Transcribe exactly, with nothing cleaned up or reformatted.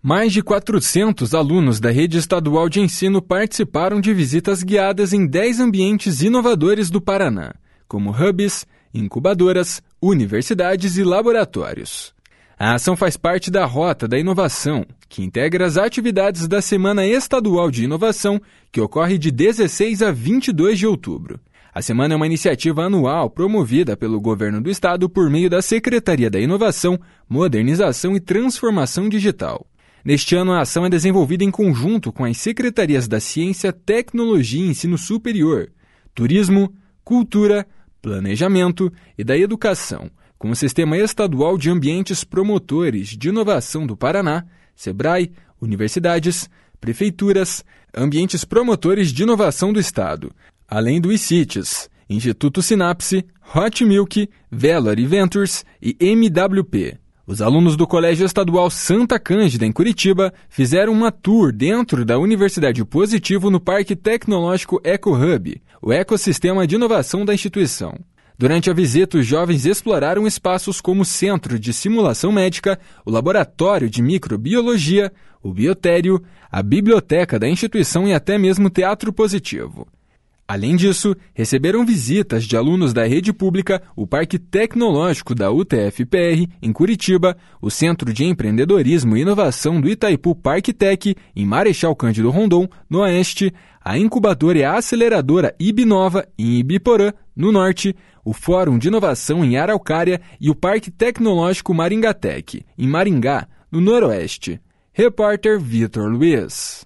Mais de quatrocentos alunos da rede estadual de ensino participaram de visitas guiadas em dez ambientes inovadores do Paraná, como hubs, incubadoras, universidades e laboratórios. A ação faz parte da Rota da Inovação, que integra as atividades da Semana Estadual de Inovação, que ocorre de dezesseis a vinte e dois de outubro. A semana é uma iniciativa anual promovida pelo Governo do Estado por meio da Secretaria da Inovação, Modernização e Transformação Digital. Neste ano, a ação é desenvolvida em conjunto com as Secretarias da Ciência, Tecnologia e Ensino Superior, Turismo, Cultura, Planejamento e da Educação, com o Sistema Estadual de Ambientes Promotores de Inovação do Paraná, SEBRAE, universidades, prefeituras, ambientes promotores de inovação do Estado, além do ICITES, Instituto Sinapse, Hot Milk, Velar Ventures e M W P. Os alunos do Colégio Estadual Santa Cândida, em Curitiba, fizeram uma tour dentro da Universidade Positivo no Parque Tecnológico EcoHub, o ecossistema de inovação da instituição. Durante a visita, os jovens exploraram espaços como o Centro de Simulação Médica, o Laboratório de Microbiologia, o Biotério, a Biblioteca da instituição e até mesmo o Teatro Positivo. Além disso, receberam visitas de alunos da rede pública, o Parque Tecnológico da U T F P R, em Curitiba, o Centro de Empreendedorismo e Inovação do Itaipu Parktec, em Marechal Cândido Rondon, no Oeste, a incubadora e a aceleradora Ibinova, em Ibiporã, no Norte, o Fórum de Inovação em Araucária e o Parque Tecnológico Maringatec, em Maringá, no Noroeste. Repórter Vitor Luiz.